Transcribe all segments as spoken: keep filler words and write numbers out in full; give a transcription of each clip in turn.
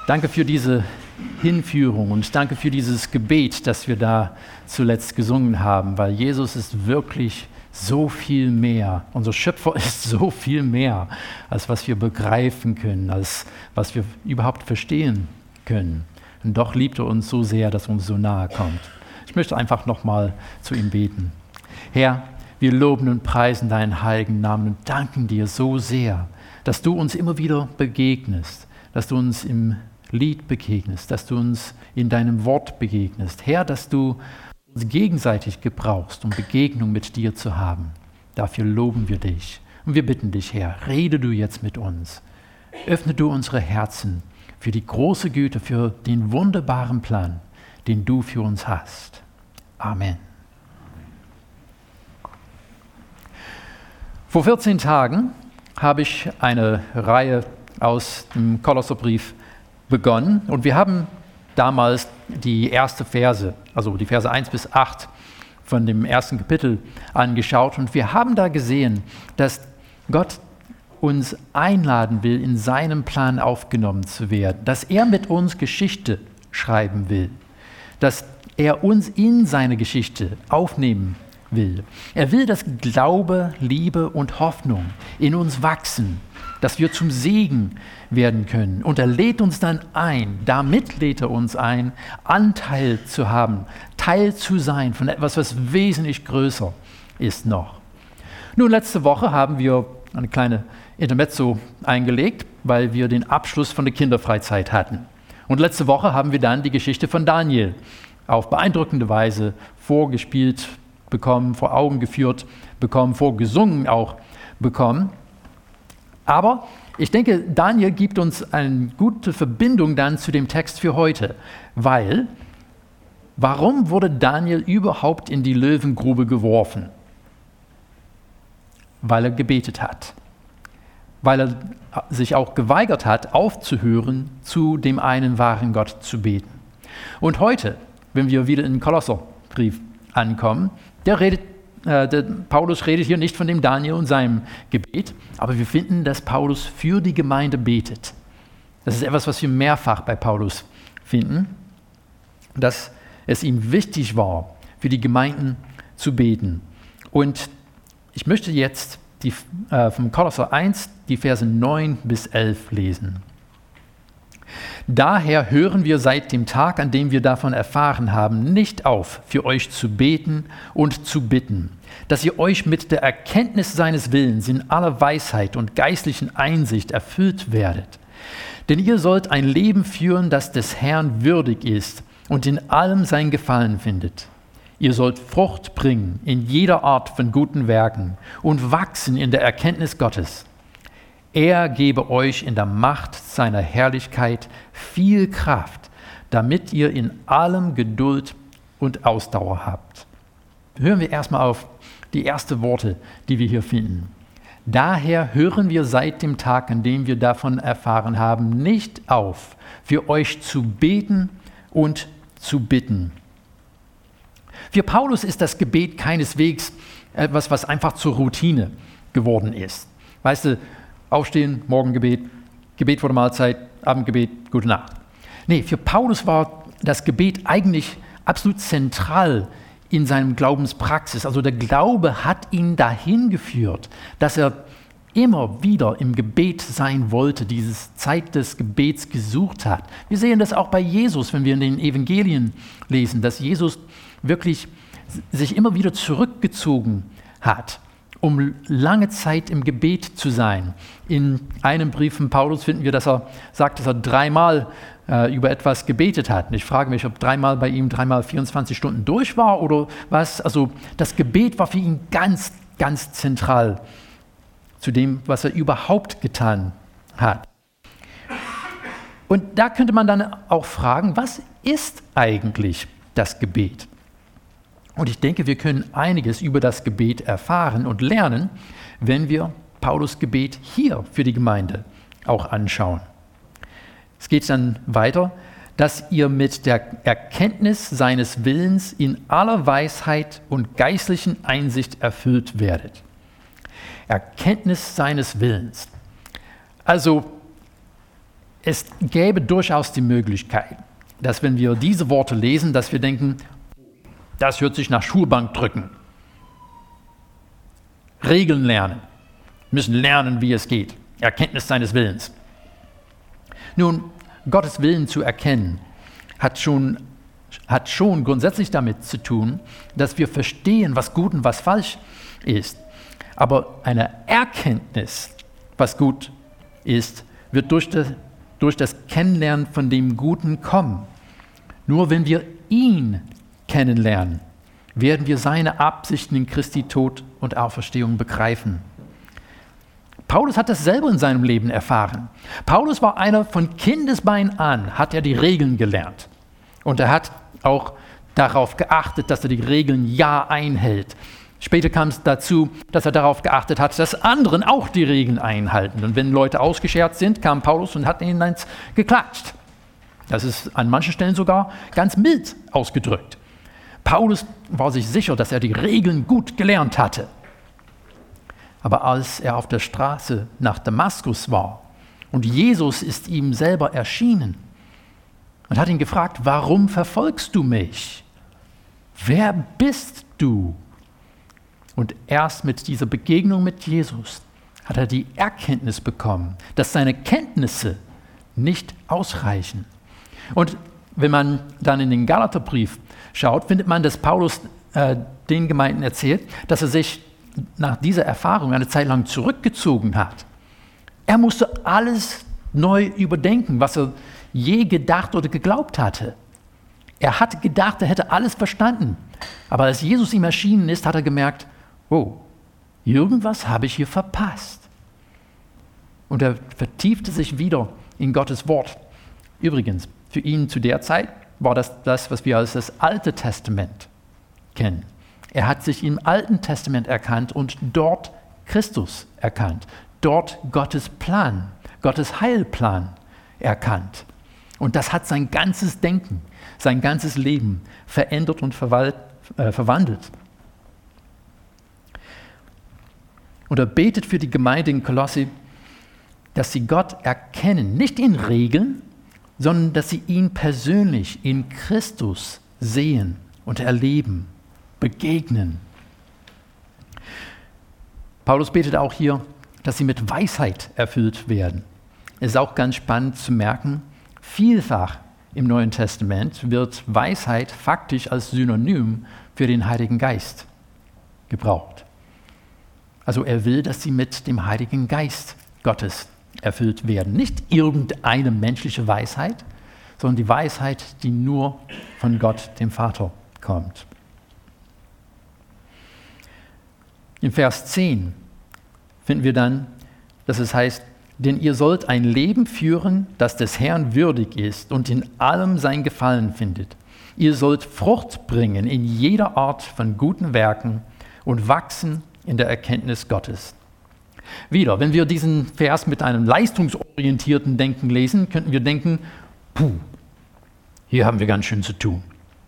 Danke für diese Hinführung und danke für dieses Gebet, das wir da zuletzt gesungen haben, weil Jesus ist wirklich so viel mehr. Unser Schöpfer ist so viel mehr, als was wir begreifen können, als was wir überhaupt verstehen können. Und doch liebt er uns so sehr, dass er uns so nahe kommt. Ich möchte einfach nochmal zu ihm beten. Herr, wir loben und preisen deinen heiligen Namen und danken dir so sehr, dass du uns immer wieder begegnest, dass du uns im Lied begegnest, dass du uns in deinem Wort begegnest. Herr, dass du uns gegenseitig gebrauchst, um Begegnung mit dir zu haben. Dafür loben wir dich. Und wir bitten dich, Herr, rede du jetzt mit uns. Öffne du unsere Herzen für die große Güte, für den wunderbaren Plan, den du für uns hast. Amen. Vor vierzehn Tagen habe ich eine Reihe aus dem Kolosserbrief begonnen und wir haben damals die erste Verse, also die Verse eins bis acht von dem ersten Kapitel angeschaut und wir haben da gesehen, dass Gott uns einladen will, in seinem Plan aufgenommen zu werden, dass er mit uns Geschichte schreiben will, dass er uns in seine Geschichte aufnehmen will. Er will, dass Glaube, Liebe und Hoffnung in uns wachsen, dass wir zum Segen werden können. Und er lädt uns dann ein, damit lädt er uns ein, Anteil zu haben, Teil zu sein von etwas, was wesentlich größer ist noch. Nun, letzte Woche haben wir eine kleine Intermezzo eingelegt, weil wir den Abschluss von der Kinderfreizeit hatten. Und letzte Woche haben wir dann die Geschichte von Daniel auf beeindruckende Weise vorgespielt bekommen, vor Augen geführt bekommen, vorgesungen auch bekommen. Aber ich denke, Daniel gibt uns eine gute Verbindung dann zu dem Text für heute, weil, warum wurde Daniel überhaupt in die Löwengrube geworfen? Weil er gebetet hat, weil er sich auch geweigert hat, aufzuhören, zu dem einen wahren Gott zu beten. Und heute, wenn wir wieder in den Kolosserbrief ankommen, der redet Der Paulus redet hier nicht von dem Daniel und seinem Gebet, aber wir finden, dass Paulus für die Gemeinde betet. Das ist etwas, was wir mehrfach bei Paulus finden, dass es ihm wichtig war, für die Gemeinden zu beten. Und ich möchte jetzt die, äh, vom Kolosser eins die Verse neun bis elf lesen. Daher hören wir seit dem Tag, an dem wir davon erfahren haben, nicht auf, für euch zu beten und zu bitten, dass ihr euch mit der Erkenntnis seines Willens in aller Weisheit und geistlichen Einsicht erfüllt werdet. Denn ihr sollt ein Leben führen, das des Herrn würdig ist und in allem sein Gefallen findet. Ihr sollt Frucht bringen in jeder Art von guten Werken und wachsen in der Erkenntnis Gottes. Er gebe euch in der Macht seiner Herrlichkeit viel Kraft, damit ihr in allem Geduld und Ausdauer habt. Hören wir erstmal auf die ersten Worte, die wir hier finden. Daher hören wir seit dem Tag, an dem wir davon erfahren haben, nicht auf, für euch zu beten und zu bitten. Für Paulus ist das Gebet keineswegs etwas, was einfach zur Routine geworden ist. Weißt du, Aufstehen, Morgengebet, Gebet vor der Mahlzeit, Abendgebet, gute Nacht. Nee, für Paulus war das Gebet eigentlich absolut zentral in seinem Glaubenspraxis. Also der Glaube hat ihn dahin geführt, dass er immer wieder im Gebet sein wollte, diese Zeit des Gebets gesucht hat. Wir sehen das auch bei Jesus, wenn wir in den Evangelien lesen, dass Jesus wirklich sich immer wieder zurückgezogen hat, um lange Zeit im Gebet zu sein. In einem Brief von Paulus finden wir, dass er sagt, dass er dreimal äh, über etwas gebetet hat. Und ich frage mich, ob dreimal bei ihm dreimal vierundzwanzig Stunden durch war oder was. Also das Gebet war für ihn ganz, ganz zentral zu dem, was er überhaupt getan hat. Und da könnte man dann auch fragen, was ist eigentlich das Gebet? Und ich denke, wir können einiges über das Gebet erfahren und lernen, wenn wir Paulus Gebet hier für die Gemeinde auch anschauen. Es geht dann weiter, dass ihr mit der Erkenntnis seines Willens in aller Weisheit und geistlichen Einsicht erfüllt werdet. Erkenntnis seines Willens. Also es gäbe durchaus die Möglichkeit, dass wenn wir diese Worte lesen, dass wir denken, das hört sich nach Schulbank drücken. Regeln lernen, müssen lernen, wie es geht. Erkenntnis seines Willens. Nun, Gottes Willen zu erkennen, hat schon, hat schon grundsätzlich damit zu tun, dass wir verstehen, was gut und was falsch ist. Aber eine Erkenntnis, was gut ist, wird durch das, durch das Kennenlernen von dem Guten kommen. Nur wenn wir ihn kennenlernen, werden wir seine Absichten in Christi Tod und Auferstehung begreifen. Paulus hat das selber in seinem Leben erfahren. Paulus war einer, von Kindesbein an hat er die Regeln gelernt. Und er hat auch darauf geachtet, dass er die Regeln ja einhält. Später kam es dazu, dass er darauf geachtet hat, dass anderen auch die Regeln einhalten. Und wenn Leute ausgeschert sind, kam Paulus und hat ihnen eins geklatscht. Das ist an manchen Stellen sogar ganz mild ausgedrückt. Paulus war sich sicher, dass er die Regeln gut gelernt hatte. Aber als er auf der Straße nach Damaskus war und Jesus ist ihm selber erschienen und hat ihn gefragt, warum verfolgst du mich? Wer bist du? Und erst mit dieser Begegnung mit Jesus hat er die Erkenntnis bekommen, dass seine Kenntnisse nicht ausreichen. Und wenn man dann in den Galaterbrief schaut, findet man, dass Paulus äh, den Gemeinden erzählt, dass er sich nach dieser Erfahrung eine Zeit lang zurückgezogen hat. Er musste alles neu überdenken, was er je gedacht oder geglaubt hatte. Er hatte gedacht, er hätte alles verstanden. Aber als Jesus ihm erschienen ist, hat er gemerkt, oh, irgendwas habe ich hier verpasst. Und er vertiefte sich wieder in Gottes Wort. Übrigens, für ihn zu der Zeit war das das, was wir als das Alte Testament kennen. Er hat sich im Alten Testament erkannt und dort Christus erkannt, dort Gottes Plan, Gottes Heilplan erkannt. Und das hat sein ganzes Denken, sein ganzes Leben verändert und verwalt, äh, verwandelt. Und er betet für die Gemeinde in Kolossi, dass sie Gott erkennen, nicht in Regeln, sondern dass sie ihn persönlich in Christus sehen und erleben, begegnen. Paulus betet auch hier, dass sie mit Weisheit erfüllt werden. Es ist auch ganz spannend zu merken, vielfach im Neuen Testament wird Weisheit faktisch als Synonym für den Heiligen Geist gebraucht. Also er will, dass sie mit dem Heiligen Geist Gottes erfüllt werden. Nicht irgendeine menschliche Weisheit, sondern die Weisheit, die nur von Gott, dem Vater, kommt. In Vers zehn finden wir dann, dass es heißt, denn ihr sollt ein Leben führen, das des Herrn würdig ist und in allem sein Gefallen findet. Ihr sollt Frucht bringen in jeder Art von guten Werken und wachsen in der Erkenntnis Gottes. Wieder, wenn wir diesen Vers mit einem leistungsorientierten Denken lesen, könnten wir denken, puh, hier haben wir ganz schön zu tun.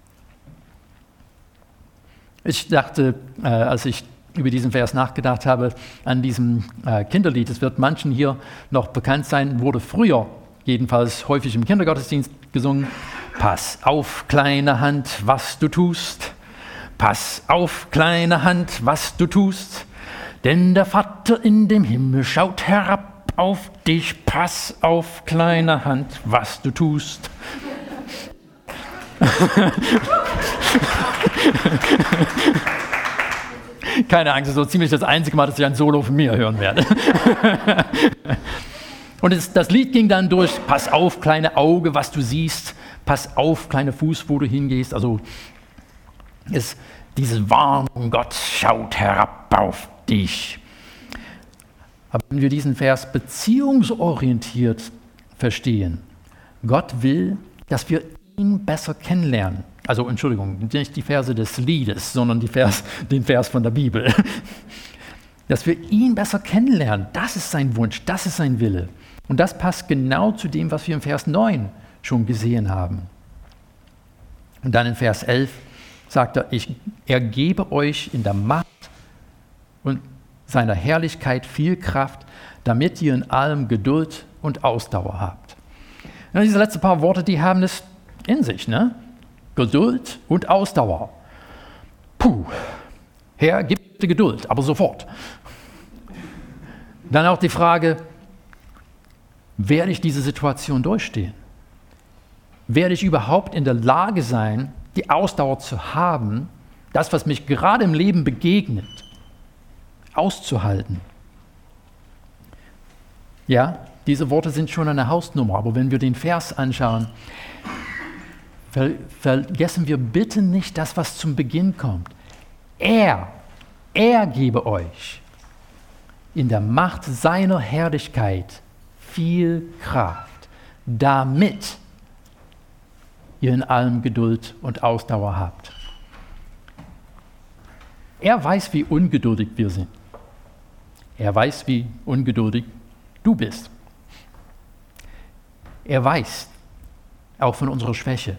Ich dachte, äh, als ich über diesen Vers nachgedacht habe, an diesem äh, Kinderlied. Es wird manchen hier noch bekannt sein, wurde früher jedenfalls häufig im Kindergottesdienst gesungen. Pass auf, kleine Hand, was du tust. Pass auf, kleine Hand, was du tust. Denn der Vater in dem Himmel schaut herab auf dich. Pass auf, kleine Hand, was du tust. Keine Angst, das ist so ziemlich das einzige Mal, dass ich ein Solo von mir hören werde. Und es, das Lied ging dann durch, pass auf, kleine Auge, was du siehst, pass auf, kleiner Fuß, wo du hingehst. Also es, diese Warnung, Gott schaut herab auf dich. Aber wenn wir diesen Vers beziehungsorientiert verstehen, Gott will, dass wir ihn besser kennenlernen. Also Entschuldigung, nicht die Verse des Liedes, sondern die Vers, den Vers von der Bibel. Dass wir ihn besser kennenlernen, das ist sein Wunsch, das ist sein Wille. Und das passt genau zu dem, was wir im Vers neun schon gesehen haben. Und dann in Vers elf sagt er, ich ergebe euch in der Macht und seiner Herrlichkeit viel Kraft, damit ihr in allem Geduld und Ausdauer habt. Ja, diese letzten paar Worte, die haben es in sich, ne? Geduld und Ausdauer. Puh, Herr, gib bitte Geduld, aber sofort. Dann auch die Frage, werde ich diese Situation durchstehen? Werde ich überhaupt in der Lage sein, die Ausdauer zu haben, das, was mich gerade im Leben begegnet, auszuhalten? Ja, diese Worte sind schon eine Hausnummer, aber wenn wir den Vers anschauen, ver- vergessen wir bitte nicht das, was zum Beginn kommt. Er, er gebe euch in der Macht seiner Herrlichkeit viel Kraft, damit ihr in allem Geduld und Ausdauer habt. Er weiß, wie ungeduldig wir sind. Er weiß, wie ungeduldig du bist. Er weiß auch von unserer Schwäche.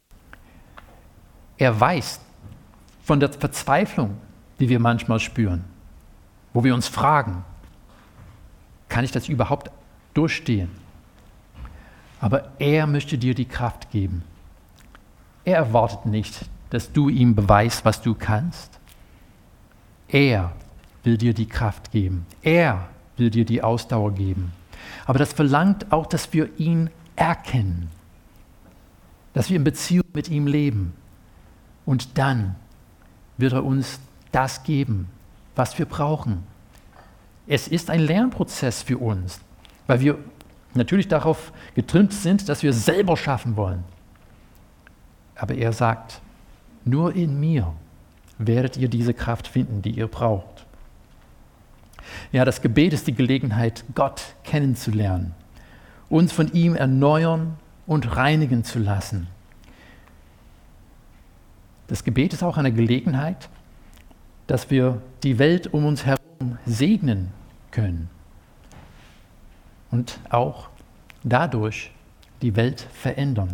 Er weiß von der Verzweiflung, die wir manchmal spüren, wo wir uns fragen, kann ich das überhaupt durchstehen? Aber er möchte dir die Kraft geben. Er erwartet nicht, dass du ihm beweist, was du kannst. Er will dir die Kraft geben. Er will dir die Ausdauer geben. Aber das verlangt auch, dass wir ihn erkennen, dass wir in Beziehung mit ihm leben. Und dann wird er uns das geben, was wir brauchen. Es ist ein Lernprozess für uns, weil wir natürlich darauf getrimmt sind, dass wir es selber schaffen wollen. Aber er sagt, nur in mir werdet ihr diese Kraft finden, die ihr braucht. Ja, das Gebet ist die Gelegenheit, Gott kennenzulernen, uns von ihm erneuern und reinigen zu lassen. Das Gebet ist auch eine Gelegenheit, dass wir die Welt um uns herum segnen können und auch dadurch die Welt verändern.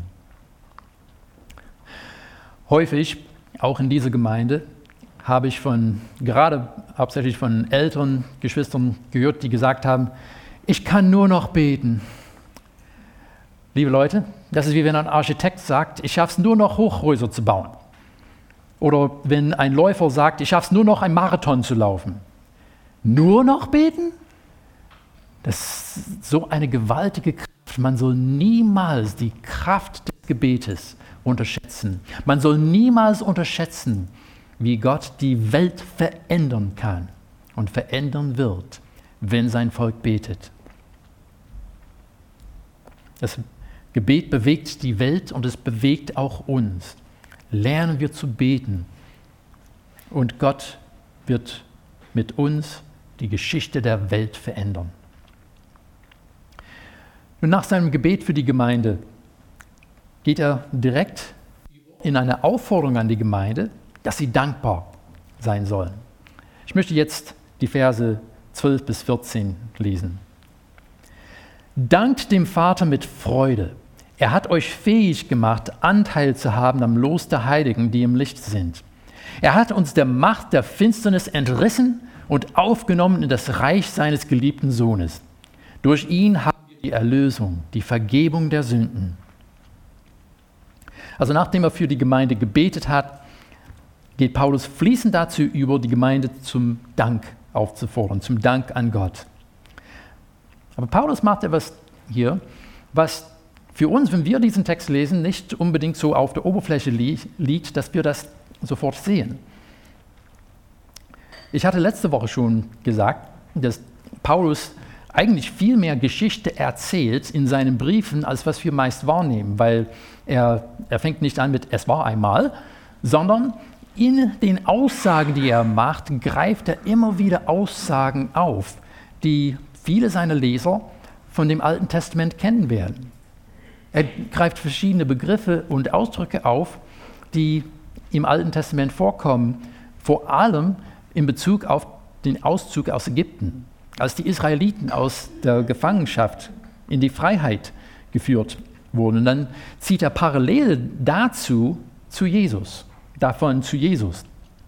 Häufig, auch in dieser Gemeinde, habe ich von, gerade hauptsächlich von älteren Geschwistern gehört, die gesagt haben, ich kann nur noch beten. Liebe Leute, das ist wie wenn ein Architekt sagt, ich schaffe es nur noch Hochhäuser zu bauen. Oder wenn ein Läufer sagt, ich schaffe es nur noch einen Marathon zu laufen. Nur noch beten? Das ist so eine gewaltige Kraft. Man soll niemals die Kraft des Gebetes unterschätzen. Man soll niemals unterschätzen, wie Gott die Welt verändern kann und verändern wird, wenn sein Volk betet. Das Gebet bewegt die Welt und es bewegt auch uns. Lernen wir zu beten und Gott wird mit uns die Geschichte der Welt verändern. Und nach seinem Gebet für die Gemeinde geht er direkt in eine Aufforderung an die Gemeinde, dass sie dankbar sein sollen. Ich möchte jetzt die Verse zwölf bis vierzehn lesen. Dankt dem Vater mit Freude. Er hat euch fähig gemacht, Anteil zu haben am Los der Heiligen, die im Licht sind. Er hat uns der Macht der Finsternis entrissen und aufgenommen in das Reich seines geliebten Sohnes. Durch ihn haben wir die Erlösung, die Vergebung der Sünden. Also nachdem er für die Gemeinde gebetet hat, geht Paulus fließend dazu über, die Gemeinde zum Dank aufzufordern, zum Dank an Gott. Aber Paulus macht etwas hier, was für uns, wenn wir diesen Text lesen, nicht unbedingt so auf der Oberfläche li- liegt, dass wir das sofort sehen. Ich hatte letzte Woche schon gesagt, dass Paulus eigentlich viel mehr Geschichte erzählt in seinen Briefen, als was wir meist wahrnehmen, weil er, er fängt nicht an mit "es war einmal", sondern in den Aussagen, die er macht, greift er immer wieder Aussagen auf, die viele seiner Leser von dem Alten Testament kennen werden. Er greift verschiedene Begriffe und Ausdrücke auf, die im Alten Testament vorkommen, vor allem in Bezug auf den Auszug aus Ägypten, als die Israeliten aus der Gefangenschaft in die Freiheit geführt wurden. Und dann zieht er Parallele dazu zu Jesus, davon zu Jesus.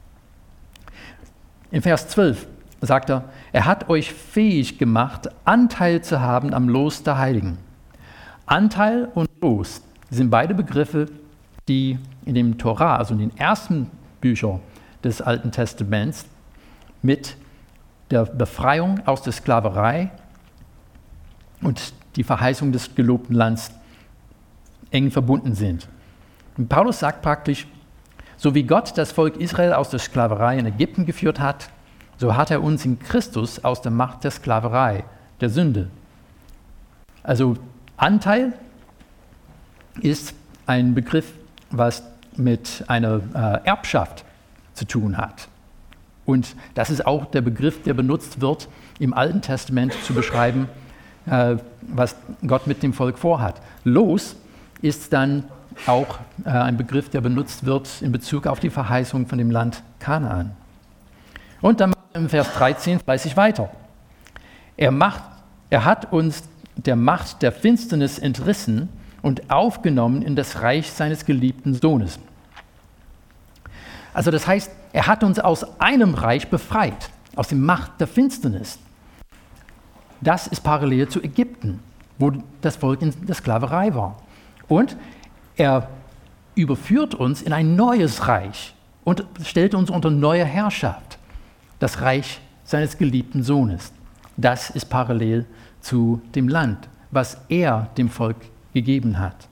In Vers zwölf sagt er, er hat euch fähig gemacht, Anteil zu haben am Los der Heiligen. Anteil und Los sind beide Begriffe, die in dem Torah, also in den ersten Büchern des Alten Testaments, mit der Befreiung aus der Sklaverei und die Verheißung des gelobten Landes eng verbunden sind. Und Paulus sagt praktisch, so wie Gott das Volk Israel aus der Sklaverei in Ägypten geführt hat, so hat er uns in Christus aus der Macht der Sklaverei, der Sünde. Also Anteil ist ein Begriff, was mit einer äh, Erbschaft zu tun hat. Und das ist auch der Begriff, der benutzt wird, im Alten Testament zu beschreiben, äh, was Gott mit dem Volk vorhat. Los ist dann auch äh, ein Begriff, der benutzt wird in Bezug auf die Verheißung von dem Land Kanaan. Und dann macht er im Vers dreizehn fleißig weiter. Er, macht, er hat uns der Macht der Finsternis entrissen und aufgenommen in das Reich seines geliebten Sohnes. Also das heißt, er hat uns aus einem Reich befreit, aus der Macht der Finsternis. Das ist parallel zu Ägypten, wo das Volk in der Sklaverei war. Und er überführt uns in ein neues Reich und stellt uns unter neue Herrschaft, das Reich seines geliebten Sohnes. Das ist parallel zu dem Land, was er dem Volk gegeben hat.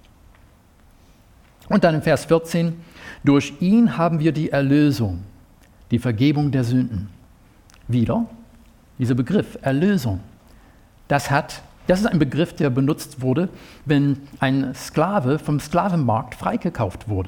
Und dann im Vers vierzehn, durch ihn haben wir die Erlösung, die Vergebung der Sünden. Wieder dieser Begriff Erlösung. Das, hat, das ist ein Begriff, der benutzt wurde, wenn ein Sklave vom Sklavenmarkt freigekauft wurde.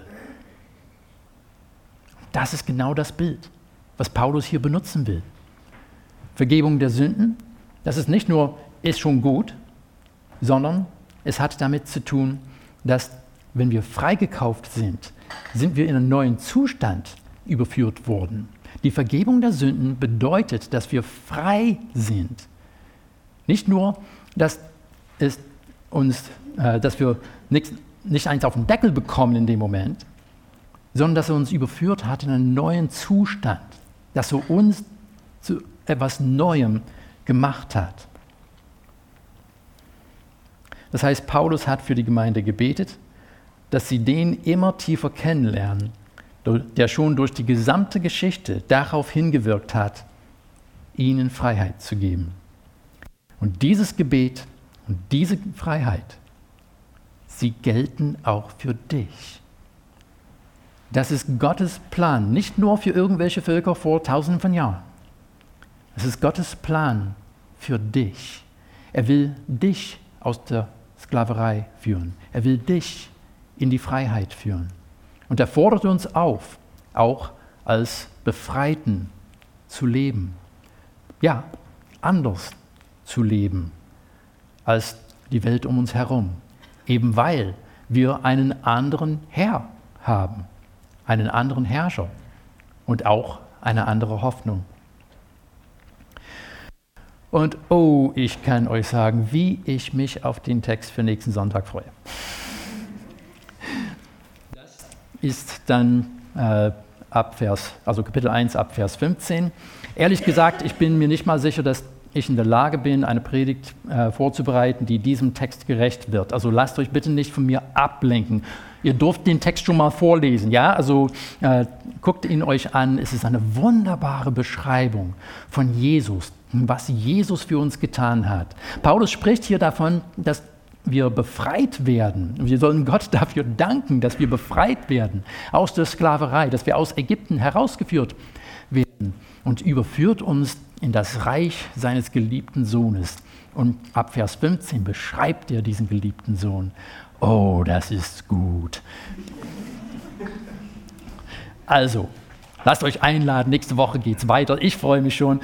Das ist genau das Bild, was Paulus hier benutzen will. Vergebung der Sünden, das ist nicht nur, ist schon gut, sondern es hat damit zu tun, dass wenn wir freigekauft sind, sind wir in einen neuen Zustand überführt worden. Die Vergebung der Sünden bedeutet, dass wir frei sind. Nicht nur, dass, es uns, äh, dass wir nicht, nicht eins auf den Deckel bekommen in dem Moment, sondern dass er uns überführt hat in einen neuen Zustand, dass er uns zu etwas Neuem gemacht hat. Das heißt, Paulus hat für die Gemeinde gebetet, dass sie den immer tiefer kennenlernen, der schon durch die gesamte Geschichte darauf hingewirkt hat, ihnen Freiheit zu geben. Und dieses Gebet und diese Freiheit, sie gelten auch für dich. Das ist Gottes Plan, nicht nur für irgendwelche Völker vor tausenden von Jahren. Es ist Gottes Plan für dich. Er will dich aus der Sklaverei führen. Er will dich in die Freiheit führen. Und er fordert uns auf, auch als Befreiten zu leben. Ja, anders zu leben als die Welt um uns herum. Eben weil wir einen anderen Herr haben, einen anderen Herrscher und auch eine andere Hoffnung. Und oh, ich kann euch sagen, wie ich mich auf den Text für nächsten Sonntag freue. Das ist dann äh, ab Vers, also Kapitel eins ab Vers fünfzehn. Ehrlich gesagt, ich bin mir nicht mal sicher, dass ich in der Lage bin, eine Predigt äh, vorzubereiten, die diesem Text gerecht wird. Also lasst euch bitte nicht von mir ablenken. Ihr dürft den Text schon mal vorlesen, ja? Also äh, guckt ihn euch an. Es ist eine wunderbare Beschreibung von Jesus, was Jesus für uns getan hat. Paulus spricht hier davon, dass wir befreit werden. Wir sollen Gott dafür danken, dass wir befreit werden aus der Sklaverei, dass wir aus Ägypten herausgeführt werden und überführt uns in das Reich seines geliebten Sohnes. Und ab Vers fünfzehn beschreibt er diesen geliebten Sohn. Oh, das ist gut. Also, lasst euch einladen, nächste Woche geht's weiter. Ich freue mich schon.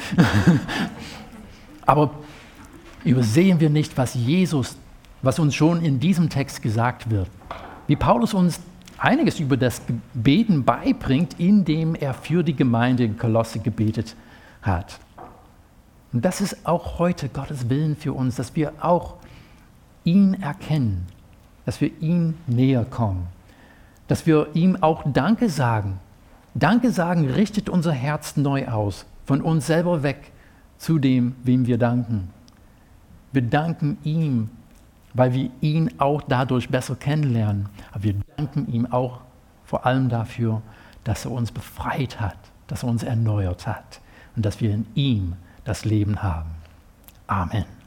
Aber übersehen wir nicht, was Jesus, was uns schon in diesem Text gesagt wird. Wie Paulus uns einiges über das Beten beibringt, indem er für die Gemeinde in Kolosse gebetet hat. Und das ist auch heute Gottes Willen für uns, dass wir auch ihn erkennen, dass wir ihm näher kommen, dass wir ihm auch Danke sagen. Danke sagen richtet unser Herz neu aus, von uns selber weg zu dem, wem wir danken. Wir danken ihm, weil wir ihn auch dadurch besser kennenlernen. Aber wir danken ihm auch vor allem dafür, dass er uns befreit hat, dass er uns erneuert hat und dass wir in ihm das Leben haben. Amen.